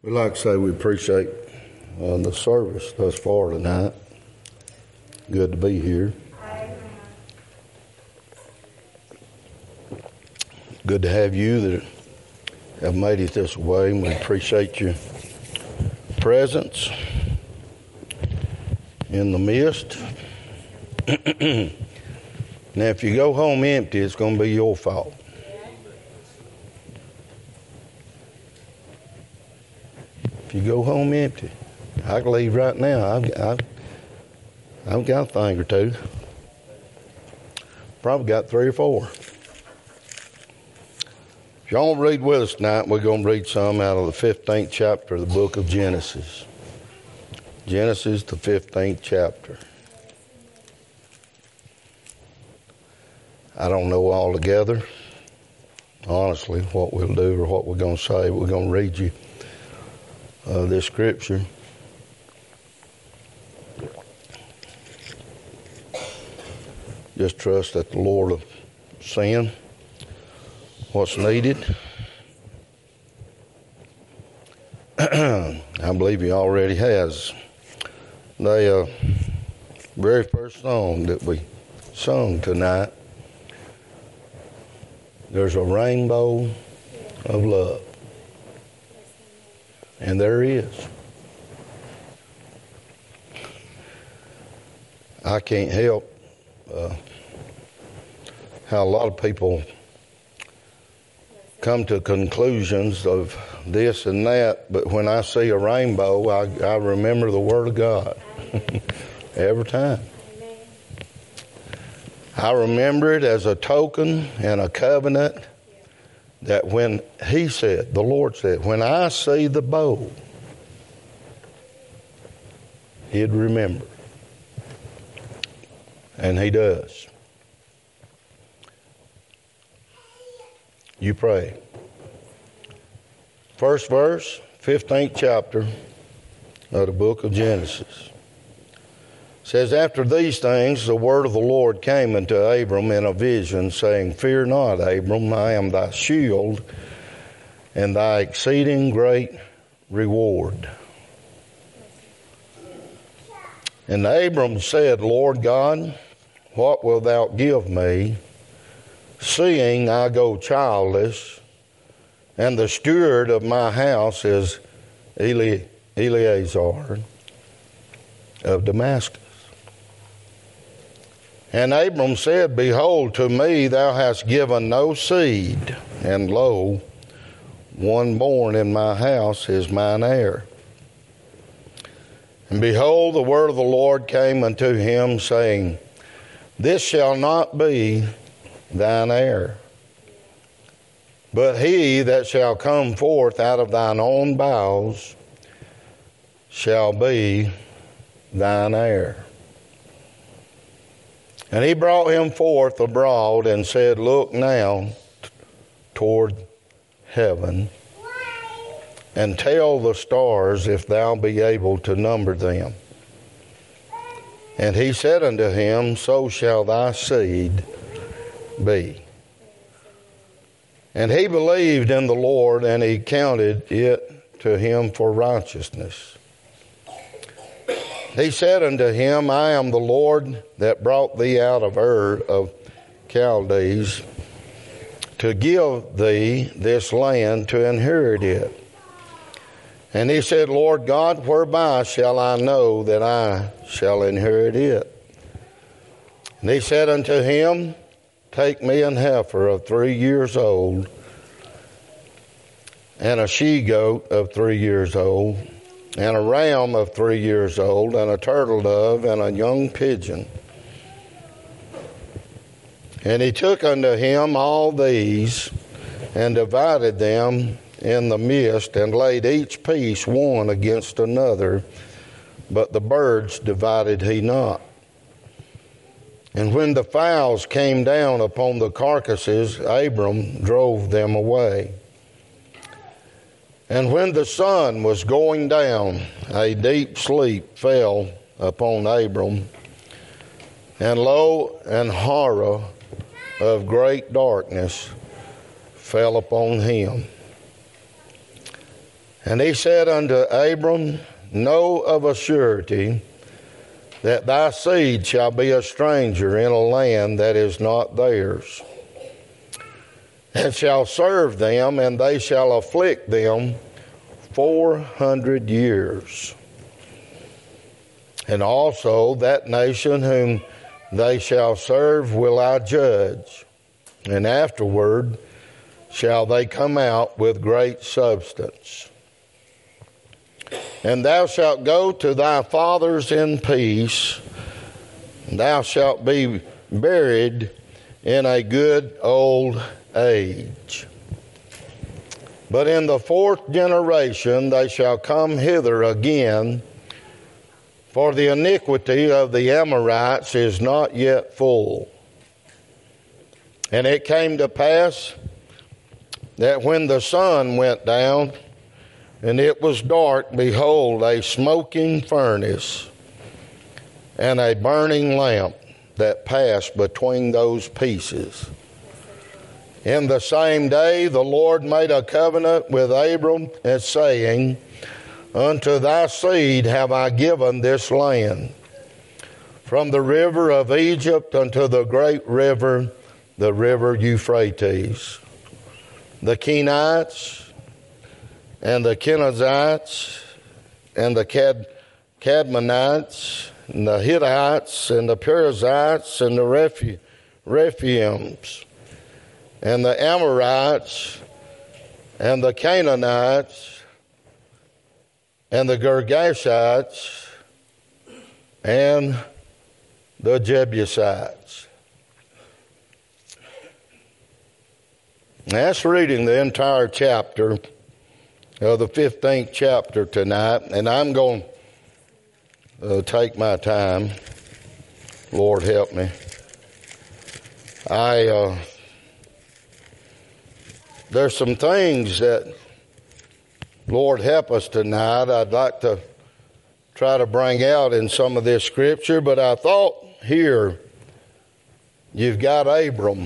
We'd like to say we appreciate the service thus far tonight. Good to be here. Good to have you that have made it this way. We appreciate your presence in the midst. Now, if you go home empty, it's going to be your fault. If you go home empty, I can leave right now. I've got a thing or two. Probably got 3 or 4. If y'all want to read with us tonight, we're going to read some out of the 15th chapter of the book of Genesis. Genesis, the 15th chapter. I don't know altogether, honestly, what we'll do or what we're going to say. We're going to read you this scripture. Just trust that the Lord will send what's needed. I believe He already has. The very first song that we sung tonight, there's a rainbow of love. And there is. I can't help how a lot of people come to conclusions of this and that, but when I see a rainbow, I remember the Word of God every time. I remember it as a token and a covenant that when He said, the Lord said, when I see the bow, He'd remember. And He does. You pray. First verse, 15th chapter of the book of Genesis. Says, after these things, the word of the Lord came unto Abram in a vision, saying, fear not, Abram, I am thy shield and thy exceeding great reward. And Abram said, Lord God, what wilt thou give me, seeing I go childless, and the steward of my house is Eleazar of Damascus? And Abram said, behold, to me thou hast given no seed, and lo, one born in my house is mine heir. And behold, the word of the Lord came unto him, saying, this shall not be thine heir, but he that shall come forth out of thine own bowels shall be thine heir. And he brought him forth abroad and said, look now toward heaven, and tell the stars if thou be able to number them. And he said unto him, so shall thy seed be. And he believed in the Lord, and he counted it to him for righteousness. He said unto him, I am the Lord that brought thee out of Ur of Chaldees to give thee this land to inherit it. And he said, Lord God, whereby shall I know that I shall inherit it? And he said unto him, take me an heifer of 3 years old, and a she-goat of 3 years old, and a ram of 3 years old, and a turtle dove, and a young pigeon. And he took unto him all these, and divided them in the midst, and laid each piece one against another, but the birds divided he not. And when the fowls came down upon the carcasses, Abram drove them away. And when the sun was going down, a deep sleep fell upon Abram, and lo, an horror of great darkness fell upon him. And he said unto Abram, Know of a surety that thy seed shall be a stranger in a land that is not theirs, and shall serve them, and they shall afflict them 400 years. And also that nation whom they shall serve will I judge, and afterward shall they come out with great substance. And thou shalt go to thy fathers in peace, and thou shalt be buried in a good old age. But in the fourth generation they shall come hither again, for the iniquity of the Amorites is not yet full. And it came to pass that when the sun went down, and it was dark, behold, a smoking furnace and a burning lamp that passed between those pieces. In the same day the Lord made a covenant with Abram, as saying, Unto thy seed have I given this land, from the river of Egypt unto the great river, the river Euphrates. The Kenites, and the Kenizzites, and the Cadmonites, and the Hittites, and the Perizzites, and the Rephaims, and the Amorites, and the Canaanites, and the Girgashites, and the Jebusites. That's reading the entire chapter of the 15th chapter tonight, and I'm going to take my time. Lord help me. There's some things that, Lord help us tonight, I'd like to try to bring out in some of this scripture, but I thought here, you've got Abram.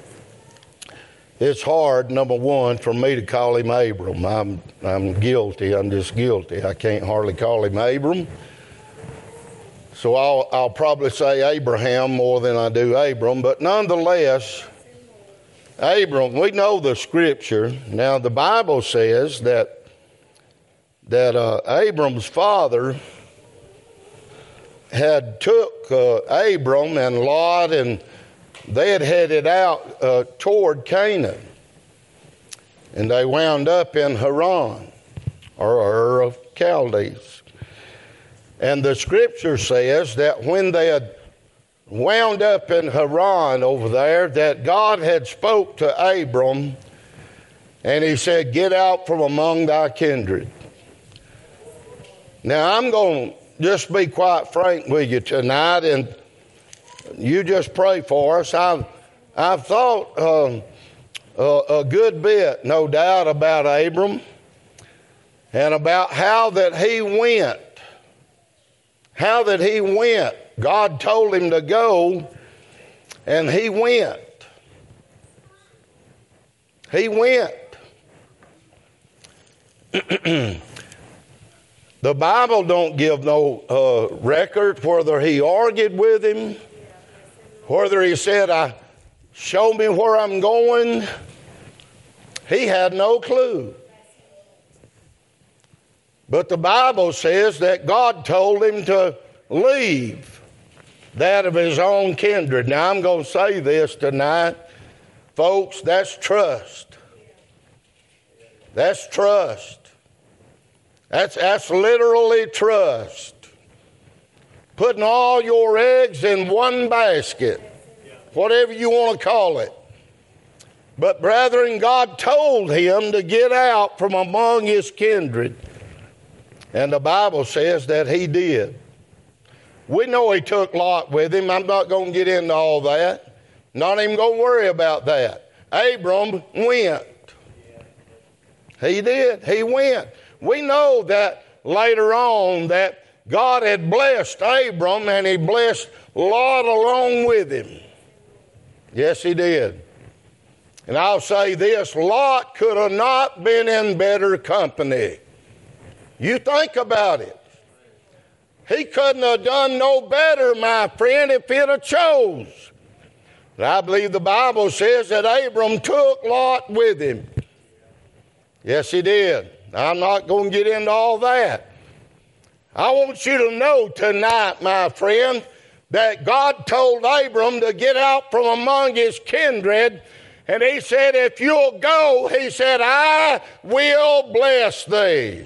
It's hard, number one, for me to call him Abram. I'm guilty. I'm just guilty. I can't hardly call him Abram. So I'll probably say Abraham more than I do Abram. But nonetheless, Abram, we know the scripture. Now the Bible says that Abram's father had took Abram and Lot, and they had headed out toward Canaan. And they wound up in Haran, or Ur of Chaldees. And the scripture says that when they had wound up in Haran over there, that God had spoke to Abram, and he said, Get out from among thy kindred. Now I'm going to just be quite frank with you tonight, and you just pray for us. I've thought a good bit, no doubt, about Abram and about how that he went. How that he went. God told him to go, and he went. He went. The Bible don't give no record whether he argued with him, whether he said, show me where I'm going. He had no clue. But the Bible says that God told him to leave that of his own kindred. Now I'm going to say this tonight, folks, that's trust. That's trust. That's literally trust. Putting all your eggs in one basket, whatever you want to call it. But brethren, God told him to get out from among his kindred. And the Bible says that he did. We know he took Lot with him. I'm not going to get into all that. Not even going to worry about that. Abram went. He did. He went. We know that later on that God had blessed Abram, and he blessed Lot along with him. Yes, he did. And I'll say this, Lot could have not been in better company. You think about it. He couldn't have done no better, my friend, if he'd have chose. But I believe the Bible says that Abram took Lot with him. Yes, he did. I'm not going to get into all that. I want you to know tonight, my friend, that God told Abram to get out from among his kindred. And he said, if you'll go, he said, I will bless thee.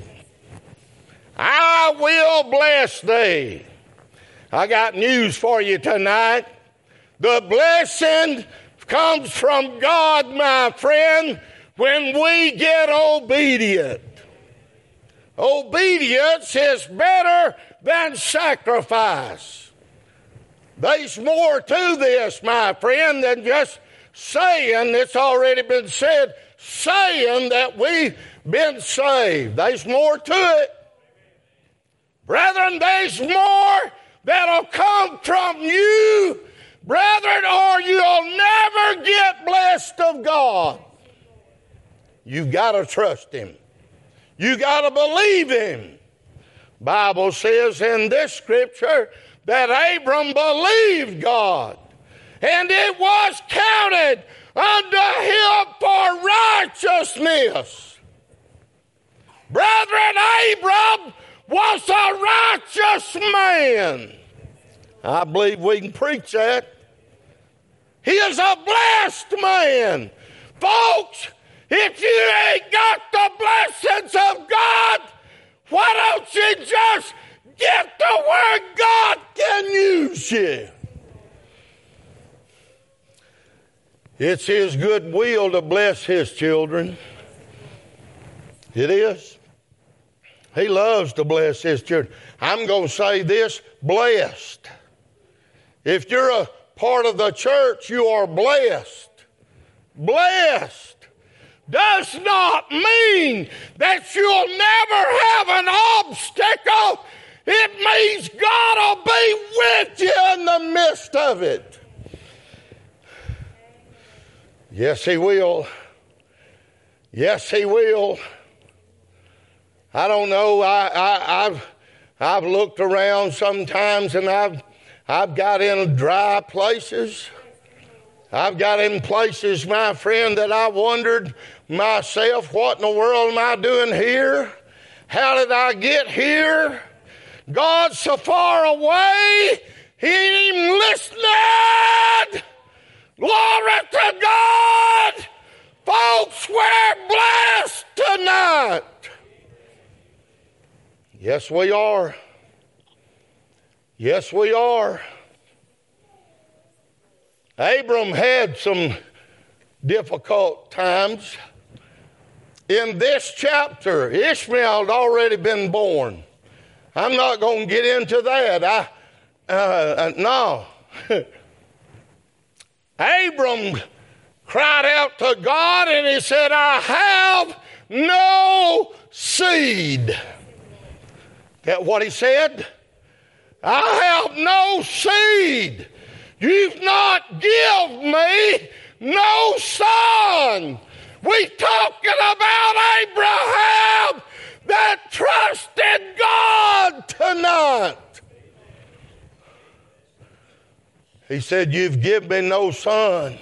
I will bless thee. I got news for you tonight. The blessing comes from God, my friend, when we get obedient. Obedience is better than sacrifice. There's more to this, my friend, than just saying, it's already been said, saying that we've been saved. There's more to it. Brethren, there's more that'll come from you, brethren, or you'll never get blessed of God. You've got to trust Him. You got to believe Him. Bible says in this scripture that Abram believed God, and it was counted unto him for righteousness. Brethren, Abram was a righteous man. I believe we can preach that. He is a blessed man. Folks, if you ain't got the blessings of God, why don't you just get to where God can use you? It's His good will to bless His children. It is. He loves to bless His children. I'm going to say this, blessed. If you're a part of the church, you are blessed. Blessed does not mean that you'll never have an obstacle. It means God will be with you in the midst of it. Yes, He will. Yes, He will. I don't know. I've looked around sometimes, and I've got in dry places. I've got in places, my friend, that I wondered myself, what in the world am I doing here? How did I get here? God's so far away, He ain't even listening. Glory to God. Folks, we're blessed tonight. Yes, we are. Yes, we are. Abram had some difficult times. In this chapter, Ishmael had already been born. I'm not going to get into that. No. Abram cried out to God and he said, I have no seed. That what he said? I have no seed. You've not given me no son. We talking about Abraham that trusted God tonight. He said, you've given me no son.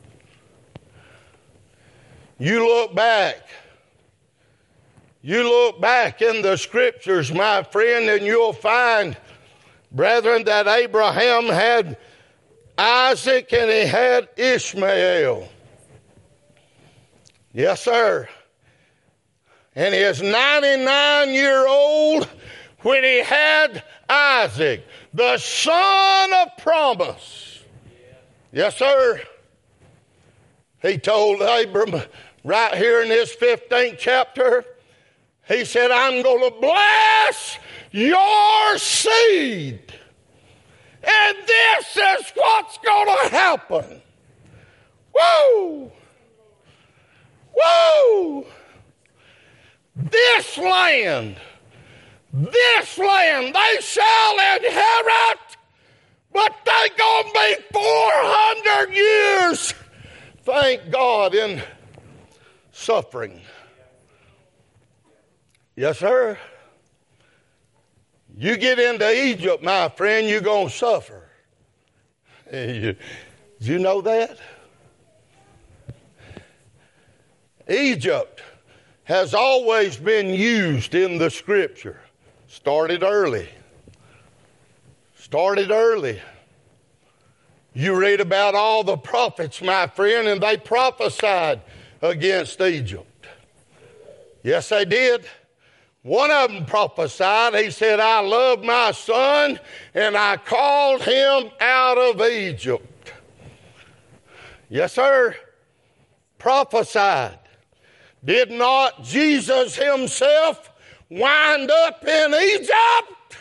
You look back. You look back in the scriptures, my friend, and you'll find, brethren, that Abraham had Isaac and he had Ishmael. Yes, sir. And he was 99-year-old when he had Isaac, the son of promise. Yes, sir. He told Abram right here in this 15th chapter, he said, I'm going to bless your seed. And this is what's going to happen. Woo! Woo! This land, they shall inherit, but they're going to be 400 years, thank God, in suffering. Yes, sir. You get into Egypt, my friend, you're going to suffer. Did you know that? Egypt has always been used in the Scripture. Started early. You read about all the prophets, my friend, and they prophesied against Egypt. Yes, they did. One of them prophesied. He said, I love my son, and I called him out of Egypt. Yes, sir. Prophesied. Did not Jesus himself wind up in Egypt?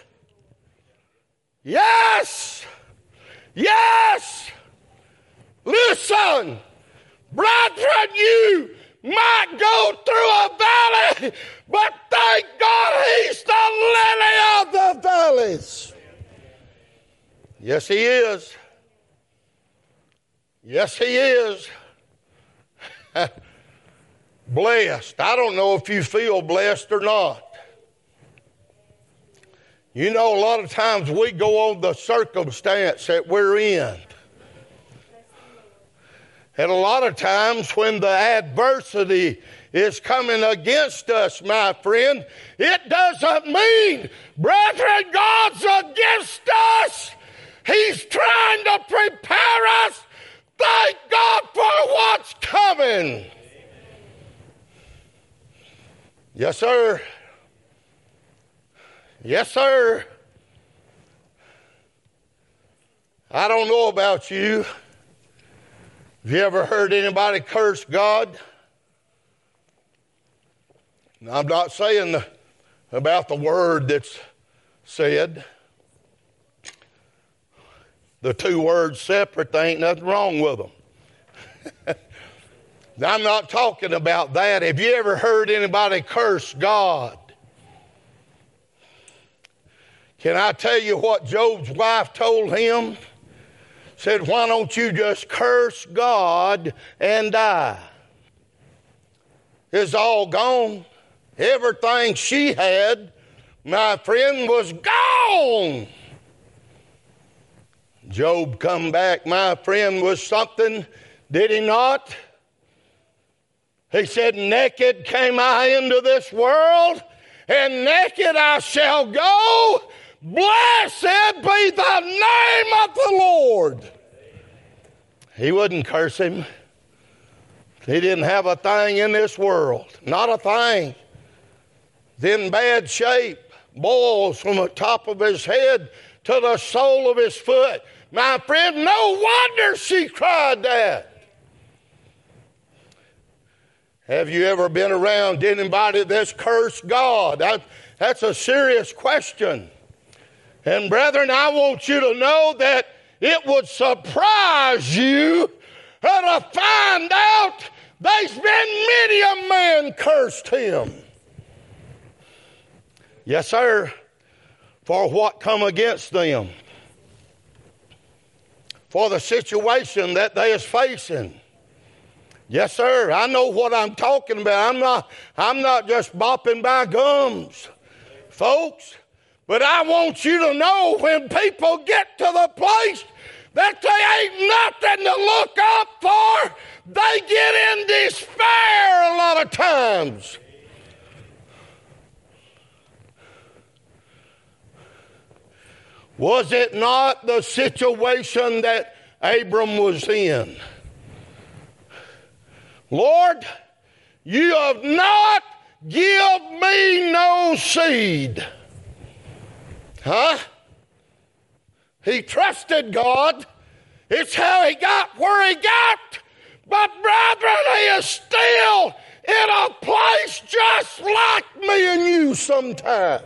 Yes. Yes. Listen, brethren, you might go through a valley, but thank God he's the lily of the valleys. Yes, he is. Yes, he is. Blessed. I don't know if you feel blessed or not. You know, a lot of times we go on the circumstance that we're in. And a lot of times when the adversity is coming against us, my friend, it doesn't mean, brethren, God's against us. He's trying to prepare us. Thank God for what's coming. Yes, sir. Yes, sir. I don't know about you. Have you ever heard anybody curse God? I'm not saying about the word that's said. The two words separate, there ain't nothing wrong with them. I'm not talking about that. Have you ever heard anybody curse God? Can I tell you what Job's wife told him? Said, why don't you just curse God and die? It's all gone. Everything she had, my friend, was gone. Job come back, my friend, with something, did he not? He said, naked came I into this world, and naked I shall go. Blessed be the name of the Lord. He wouldn't curse him. He didn't have a thing in this world. Not a thing. He's in bad shape. Boils from the top of his head to the sole of his foot. My friend, no wonder she cried that. Have you ever been around anybody that's cursed God? That's a serious question. And brethren, I want you to know that it would surprise you to find out there's been many a man cursed him. Yes, sir. For what come against them. For the situation that they is facing. Yes, sir. I know what I'm talking about. I'm not just bopping by gums, folks. But I want you to know when people get to the place that they ain't nothing to look up for, they get in despair a lot of times. Was it not the situation that Abram was in? Lord, you have not given me no seed. Huh? He trusted God. It's how he got where he got. But brethren, he is still in a place just like me and you sometime.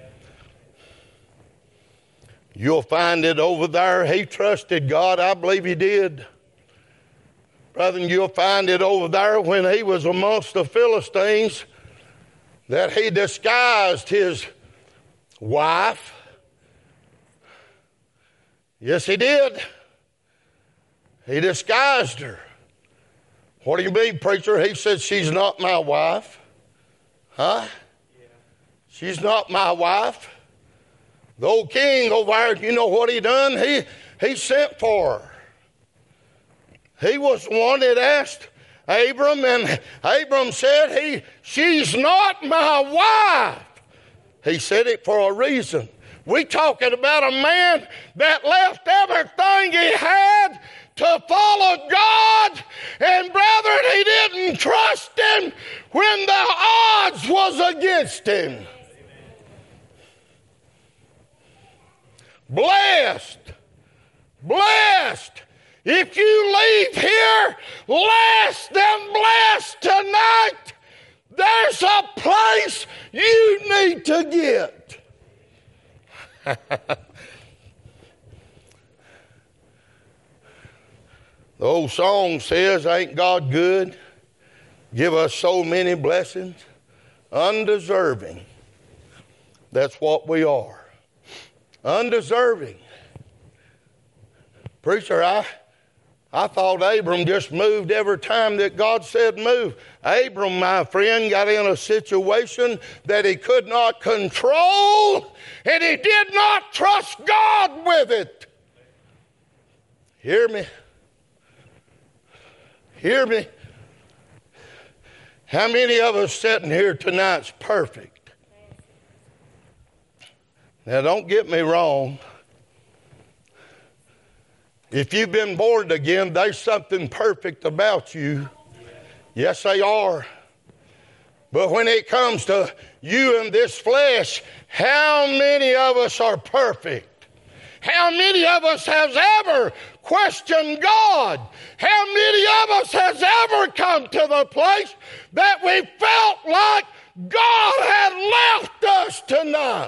You'll find it over there. He trusted God. I believe he did. Brethren, you'll find it over there when he was amongst the Philistines that he disguised his wife. Yes, he did. He disguised her. What do you mean, preacher? He said, she's not my wife. Huh? Yeah. She's not my wife. The old king over there, you know what he done? He sent for her. He was the one that asked Abram, and Abram said, she's not my wife. He said it for a reason. We talking about a man that left everything he had to follow God. And brethren, he didn't trust him when the odds was against him. Blessed. Blessed. If you leave here less than blessed tonight, there's a place you need to get. The old song says, ain't God good? Give us so many blessings, undeserving. That's what we are. Undeserving. Preacher, I thought Abram just moved every time that God said move. Abram, my friend, got in a situation that he could not control, and he did not trust God with it. Hear me? Hear me? How many of us sitting here tonight's perfect? Now, don't get me wrong. If you've been born again, there's something perfect about you. Yes, they are. But when it comes to you and this flesh, how many of us are perfect? How many of us has ever questioned God? How many of us has ever come to the place that we felt like God had left us tonight?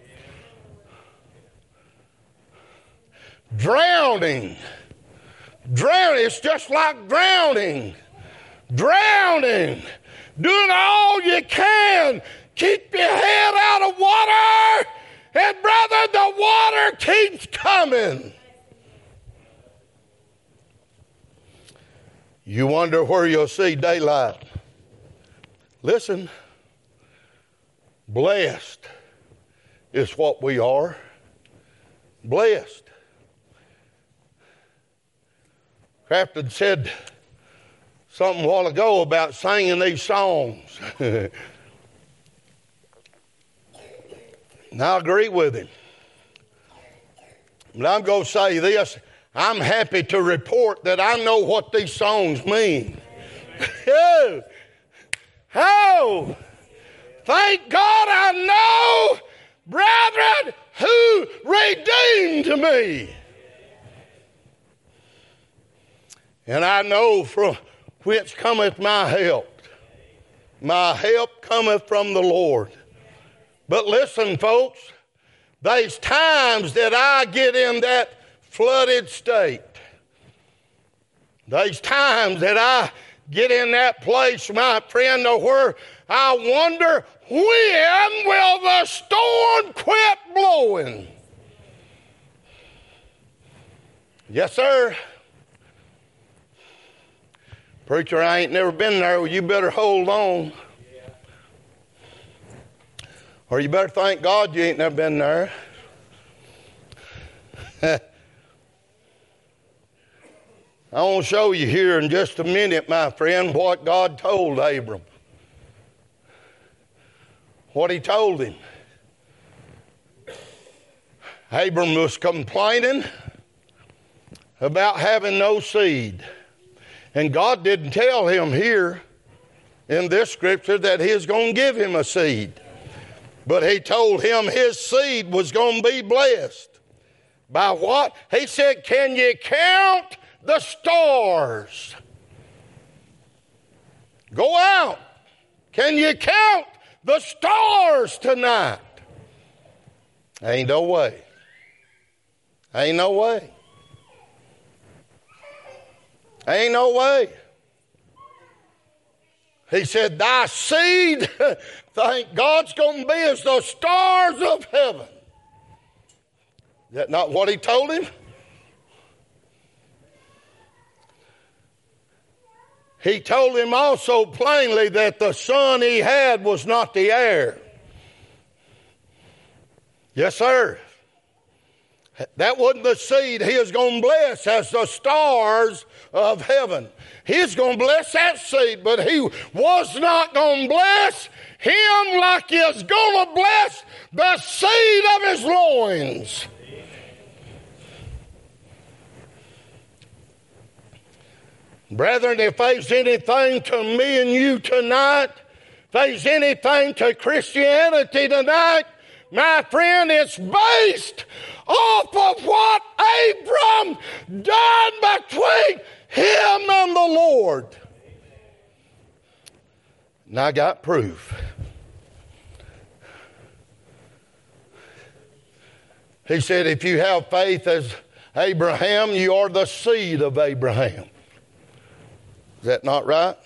Drowning. It's just like drowning. Drowning. Doing all you can. Keep your head out of water. And brother, the water keeps coming. You wonder where you'll see daylight. Listen. Blessed is what we are. Blessed. Crafton said something a while ago about singing these songs. And I agree with him. But I'm going to say this. I'm happy to report that I know what these songs mean. Oh, thank God I know, brethren, who redeemed me. And I know from whence cometh my help. My help cometh from the Lord. But listen, folks, there's times that I get in that flooded state. There's times that I get in that place, my friend, where I wonder, when will the storm quit blowing? Yes, sir. Preacher, I ain't never been there. Well, you better hold on. Or you better thank God you ain't never been there. I want to show you here in just a minute, my friend, what God told Abram. What he told him. Abram was complaining about having no seed. And God didn't tell him here in this scripture that he was going to give him a seed. But he told him his seed was going to be blessed. By what? He said, can you count the stars? Go out. Can you count the stars tonight? Ain't no way. Ain't no way. Ain't no way. He said, thy seed, thank God's going to be as the stars of heaven. Is that not what he told him? He told him also plainly that the son he had was not the heir. Yes, sir. That wasn't the seed he was going to bless as the stars of heaven. He's going to bless that seed, but he was not going to bless him like he's going to bless the seed of his loins. Brethren, if there's anything to me and you tonight, if there's anything to Christianity tonight, my friend, it's based off of what Abram done between him and the Lord. And I got proof. He said, if you have faith as Abraham, you are the seed of Abraham. Is that not right?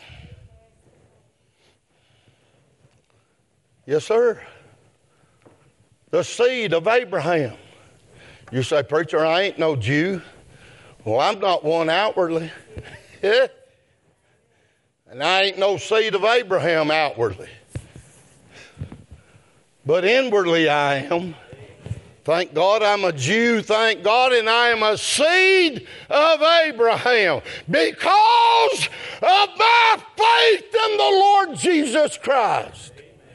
Yes, sir. The seed of Abraham. You say, preacher, I ain't no Jew. Well, I'm not one outwardly. And I ain't no seed of Abraham outwardly. But inwardly I am. Thank God I'm a Jew, thank God, and I am a seed of Abraham because of my faith in the Lord Jesus Christ.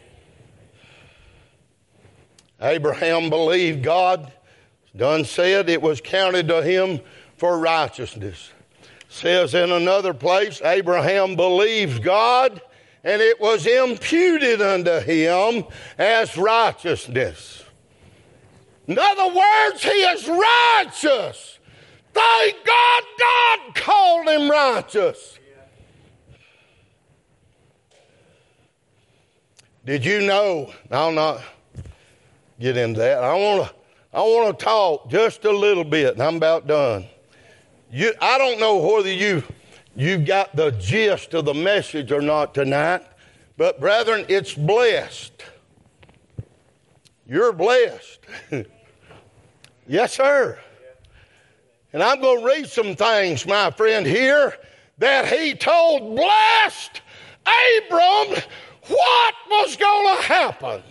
Abraham believed God. Done said it was counted to him for righteousness. Says in another place, Abraham believed God, and it was imputed unto him as righteousness. In other words, he is righteous. Thank God, God called him righteous. Did you know? I'll not get into that. I want to talk just a little bit, and I'm about done. I don't know whether you got the gist of the message or not tonight, but brethren, it's blessed. You're blessed. Yes, sir. And I'm going to read some things, my friend, here that he told blessed Abram what was going to happen.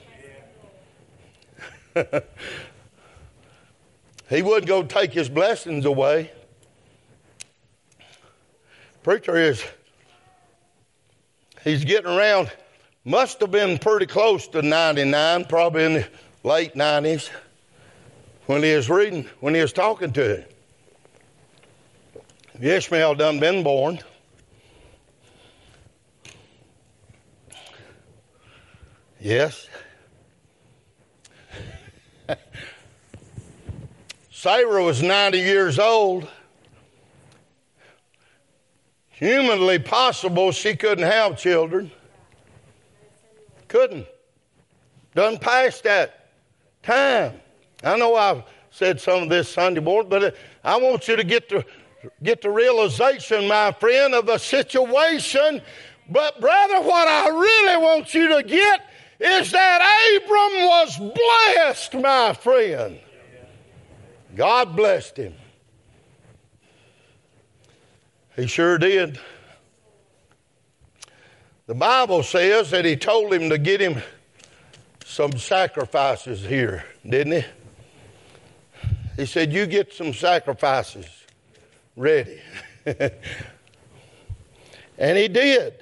He wouldn't go take his blessings away. Preacher he's getting around, must have been pretty close to 99, probably in the late 90s, when he was talking to him. Ishmael done been born. Yes. Sarah was 90 years old. Humanly possible, she couldn't have children. Couldn't. Done past that time. I know I've said some of this Sunday morning, but I want you to get the realization, my friend, of the situation. But brother, what I really want you to get is that Abram was blessed, my friend. God blessed him. He sure did. The Bible says that he told him to get him some sacrifices here, didn't he? He said, you get some sacrifices ready. And he did.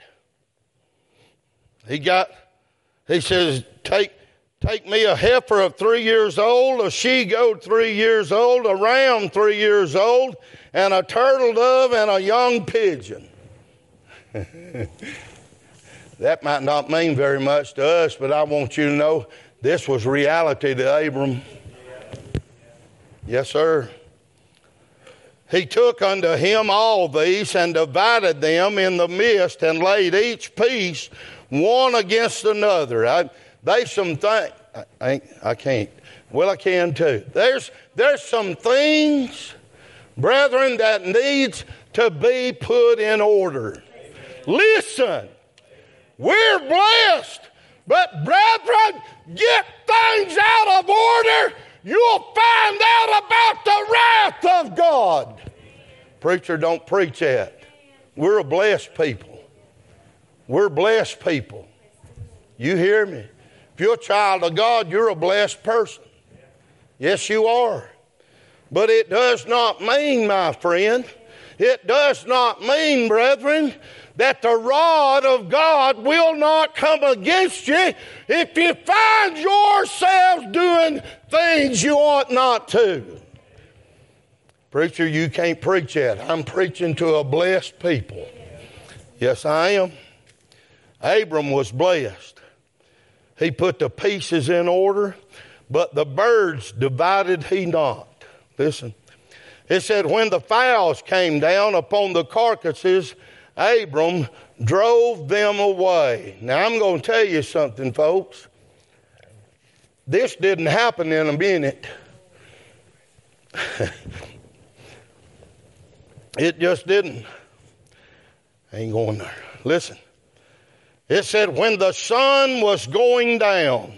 He says, take me a heifer of 3 years old, a she-goat 3 years old, a ram 3 years old, and a turtle dove and a young pigeon. That might not mean very much to us, but I want you to know this was reality to Abram. Yes, sir. He took unto him all these and divided them in the midst and laid each piece one against another. There's some things, I can't. Well, I can too. There's some things, brethren, that needs to be put in order. Listen, we're blessed, but brethren, get things out of order. You'll find out about the wrath of God. Preacher, don't preach that. We're a blessed people. We're blessed people. You hear me? If you're a child of God, you're a blessed person. Yes, you are. But it does not mean, my friend, it does not mean, brethren, that the rod of God will not come against you if you find yourselves doing things you ought not to. Preacher, you can't preach that. I'm preaching to a blessed people. Yes, I am. Abram was blessed. He put the pieces in order, but the birds divided he not. Listen. It said, when the fowls came down upon the carcasses, Abram drove them away. Now, I'm going to tell you something, folks. This didn't happen in a minute. It just didn't. I ain't going there. Listen. It said, when the sun was going down,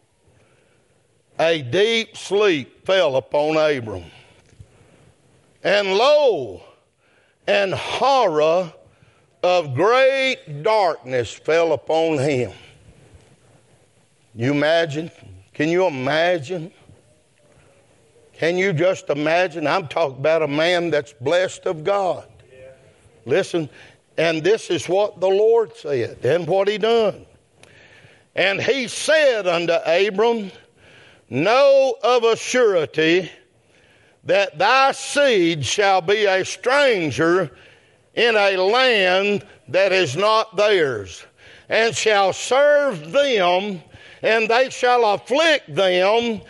a deep sleep fell upon Abram. And lo, an horror of great darkness fell upon him. You imagine? Can you imagine? Can you just imagine? I'm talking about a man that's blessed of God. Yeah. Listen, and this is what the Lord said and what he done. And he said unto Abram, know of a surety that thy seed shall be a stranger in a land that is not theirs, and shall serve them, and they shall afflict them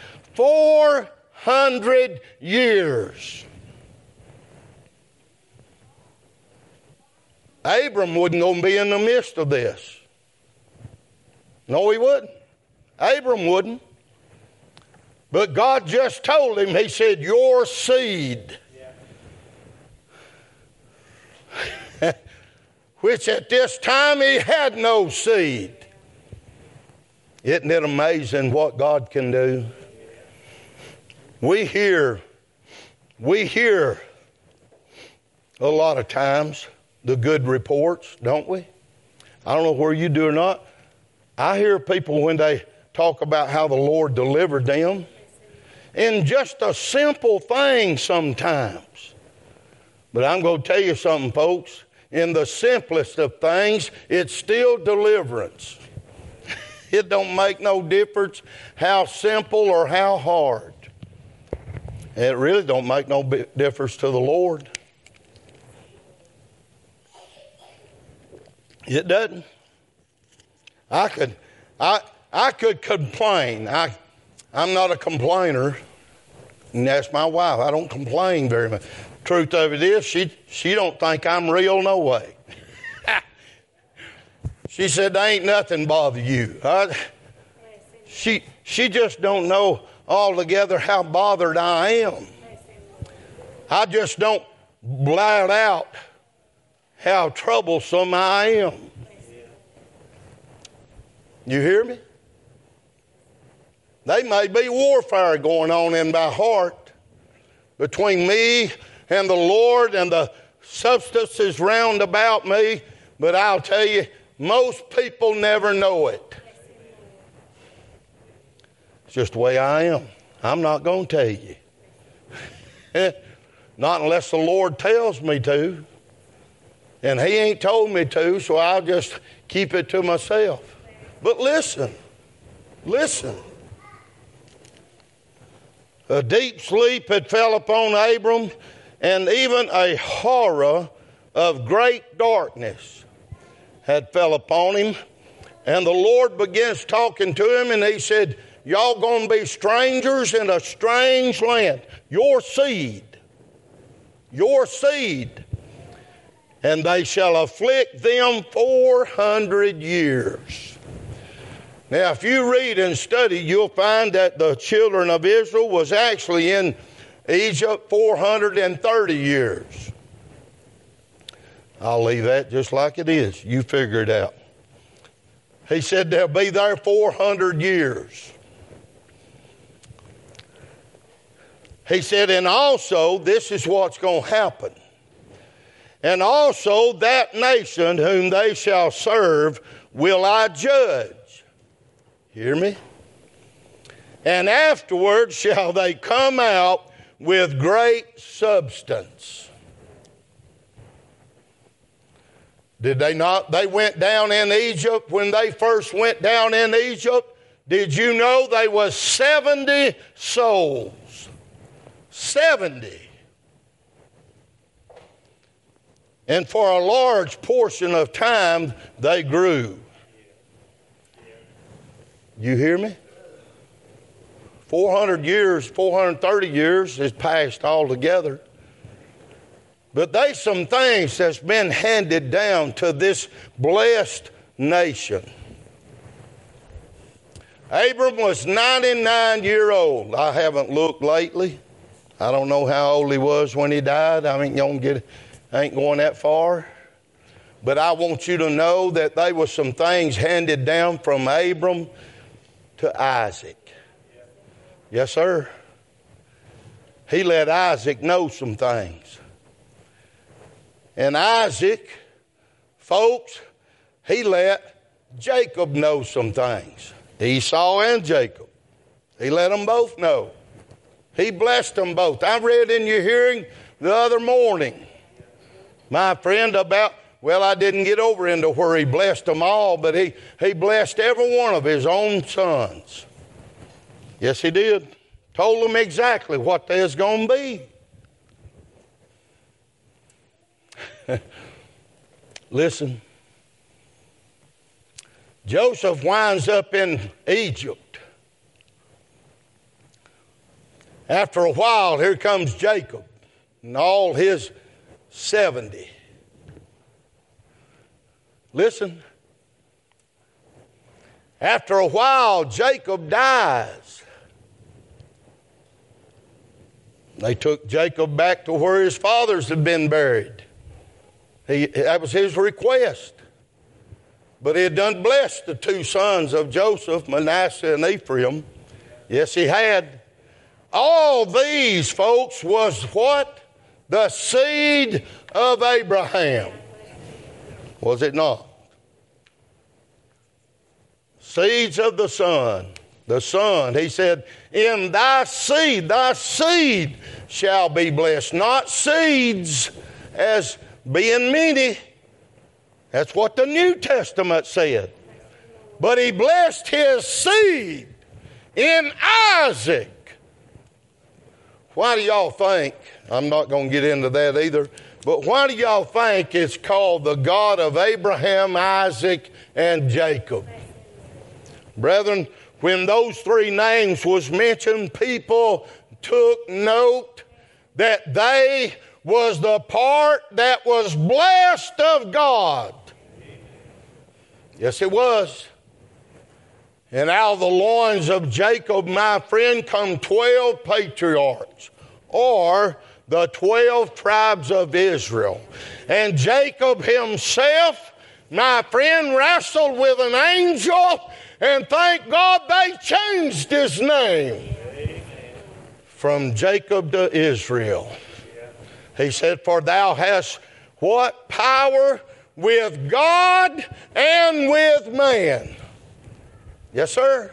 400 years. Abram wasn't going to be in the midst of this. No, he wouldn't. Abram wouldn't. But God just told him, he said, your seed. Yeah. Which at this time he had no seed. Isn't it amazing what God can do? We hear a lot of times the good reports, don't we? I don't know where you do or not. I hear people when they talk about how the Lord delivered them in just a simple thing sometimes. But I'm going to tell you something, folks. In the simplest of things, it's still deliverance. It don't make no difference how simple or how hard. It really don't make no difference to the Lord. It doesn't. I could complain. I'm not a complainer. And that's my wife. I don't complain very much. Truth of it is, she don't think I'm real no way. She said, there ain't nothing bother you. She just don't know altogether how bothered I am. I just don't blurt out how troublesome I am. You hear me? There may be warfare going on in my heart between me and the Lord and the substances round about me, but I'll tell you, most people never know it. It's just the way I am. I'm not going to tell you. Not unless the Lord tells me to. And he ain't told me to, so I'll just keep it to myself. But listen. A deep sleep had fell upon Abram, and even a horror of great darkness had fell upon him. And the Lord begins talking to him, and he said, y'all going to be strangers in a strange land. Your seed. And they shall afflict them 400 years. Now, if you read and study, you'll find that the children of Israel was actually in Egypt 430 years. I'll leave that just like it is. You figure it out. He said they'll be there 400 years. He said, and also, this is what's going to happen. And also that nation whom they shall serve will I judge. Hear me? And afterwards shall they come out with great substance. Did they not? They went down in Egypt. When they first went down in Egypt, did you know they was 70 souls? 70. And for a large portion of time, they grew. You hear me? 400 years, 430 years has passed altogether. But there's some things that's been handed down to this blessed nation. Abram was 99 years old. I haven't looked lately. I don't know how old he was when he died. I ain't going that far. But I want you to know that there was some things handed down from Abram to Isaac. Yes, sir. He let Isaac know some things. And Isaac, folks, he let Jacob know some things. Esau and Jacob. He let them both know. He blessed them both. I read in your hearing the other morning, my friend, about, well, I didn't get over into where he blessed them all, but he blessed every one of his own sons. Yes, he did. Told them exactly what they was going to be. Listen. Joseph winds up in Egypt. After a while, here comes Jacob and all his 70. Listen. After a while, Jacob dies. They took Jacob back to where his fathers had been buried. That was his request. But he had done blessed the two sons of Joseph, Manasseh and Ephraim. Yes, he had. All these, folks, was what? The seed of Abraham. Was it not? Seeds of the Son. The Son, he said, in thy seed shall be blessed. Not seeds as being many. That's what the New Testament said. But he blessed his seed in Isaac. Why do y'all think, I'm not going to get into that either, but why do y'all think it's called the God of Abraham, Isaac, and Jacob? Brethren, when those three names was mentioned, people took note that they was the part that was blessed of God. Yes, it was. And out of the loins of Jacob, my friend, come 12 patriarchs, or the 12 tribes of Israel. And Jacob himself, my friend, wrestled with an angel, and thank God they changed his name from Jacob to Israel. He said, for thou hast what? Power with God and with man. Yes, sir.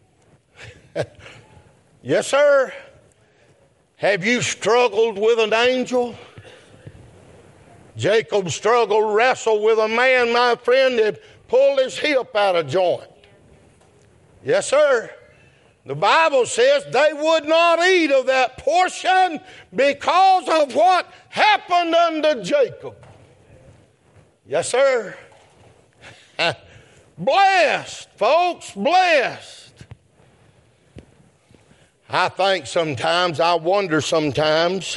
Yes, sir. Have you struggled with an angel? Jacob struggled, wrestled with a man, my friend, that pulled his hip out of joint. Yes, sir. The Bible says they would not eat of that portion because of what happened unto Jacob. Yes, sir. Blessed, folks, blessed. I think sometimes, I wonder sometimes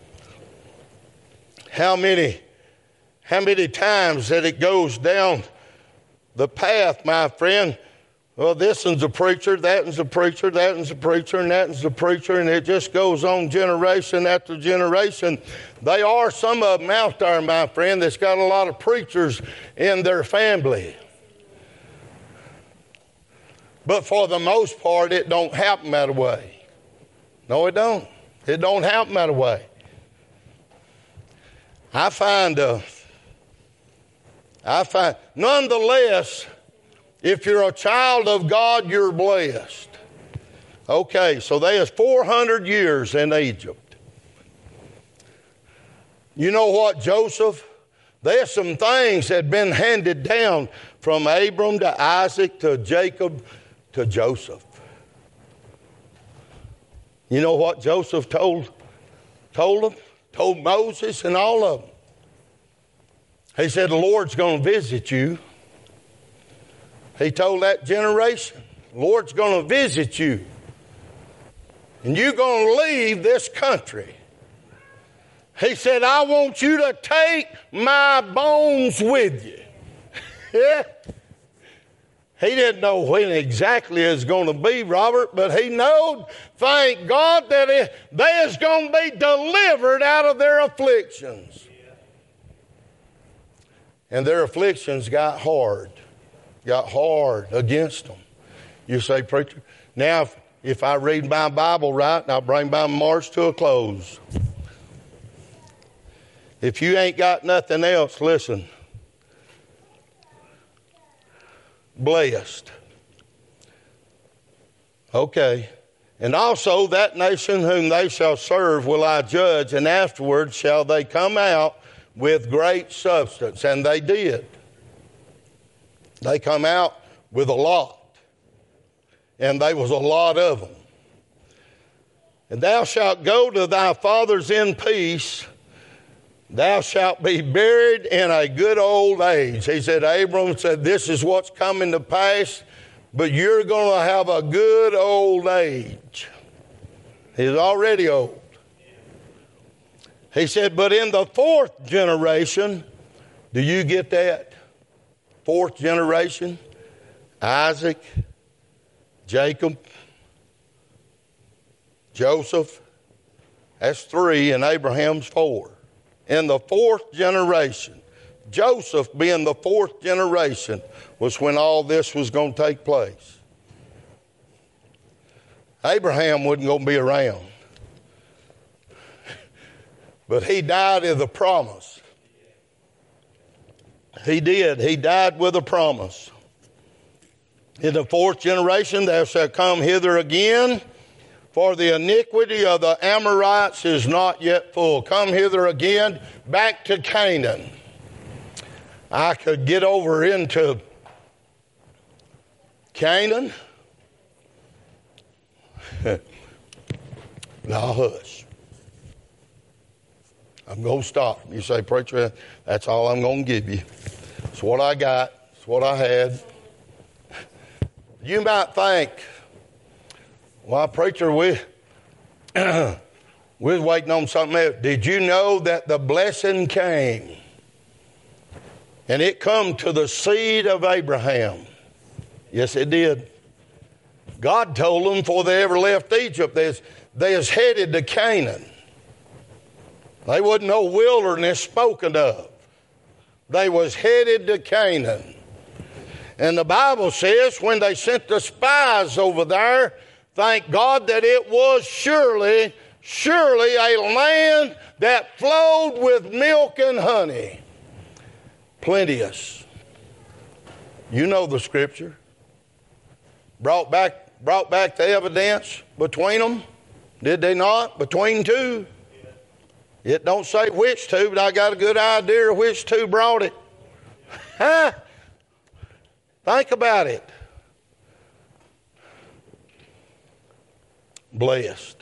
how many times that it goes down the path, my friend. Well, this one's a preacher, that one's a preacher, that one's a preacher, and that one's a preacher, and it just goes on generation after generation. There are some of them out there, my friend, that's got a lot of preachers in their family. But for the most part, it don't happen that way. No, it don't. It don't happen that way. I find, nonetheless, if you're a child of God, you're blessed. Okay, so there's 400 years in Egypt. You know what, Joseph? There's some things that had been handed down from Abram to Isaac to Jacob to Joseph. You know what Joseph told them? Told Moses and all of them. He said, the Lord's going to visit you. He told that generation, the Lord's going to visit you. And you're going to leave this country. He said, I want you to take my bones with you. Yeah. He didn't know when exactly it was going to be, Robert, but he knowed, thank God, that they is going to be delivered out of their afflictions. And their afflictions got hard against them. You say, preacher, now if I read my Bible right, and I'll bring my march to a close. If you ain't got nothing else, listen. Blessed. Okay. And also that nation whom they shall serve will I judge, and afterward shall they come out with great substance. And they did. They come out with a lot. And there was a lot of them. And thou shalt go to thy fathers in peace. Thou shalt be buried in a good old age. He said, Abram said, this is what's coming to pass, but you're going to have a good old age. He's already old. He said, but in the fourth generation, do you get that? Fourth generation, Isaac, Jacob, Joseph, that's 3, and Abraham's 4. In the fourth generation, Joseph being the fourth generation, was when all this was going to take place. Abraham wasn't going to be around. But he died of the promise. He did. He died with a promise. In the fourth generation, thou shalt come hither again, for the iniquity of the Amorites is not yet full. Come hither again, back to Canaan. I could get over into Canaan. Now hush. I'm going to stop. You say, preacher, that's all I'm going to give you. It's what I got. It's what I had. You might think, well, preacher, we're waiting on something else. Did you know that the blessing came? And it come to the seed of Abraham. Yes, it did. God told them before they ever left Egypt, they was headed to Canaan. They wasn't no wilderness spoken of. They was headed to Canaan. And the Bible says when they sent the spies over there, thank God that it was surely a land that flowed with milk and honey. Plenteous. You know the scripture. Brought back the evidence between them. Did they not? Between two. It don't say which two, but I got a good idea of which two brought it. Huh? Think about it. Blessed.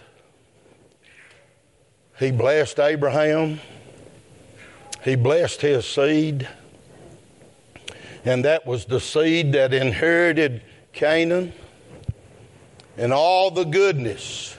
He blessed Abraham. He blessed his seed. And that was the seed that inherited Canaan and all the goodness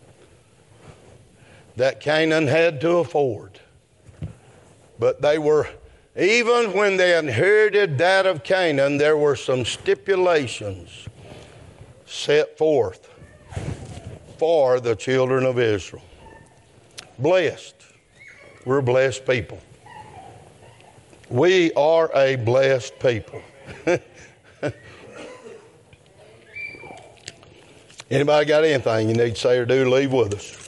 that Canaan had to afford. But they were, even when they inherited that of Canaan, there were some stipulations set forth for the children of Israel. Blessed. We're blessed people. We are a blessed people. Anybody got anything you need to say or do, leave with us.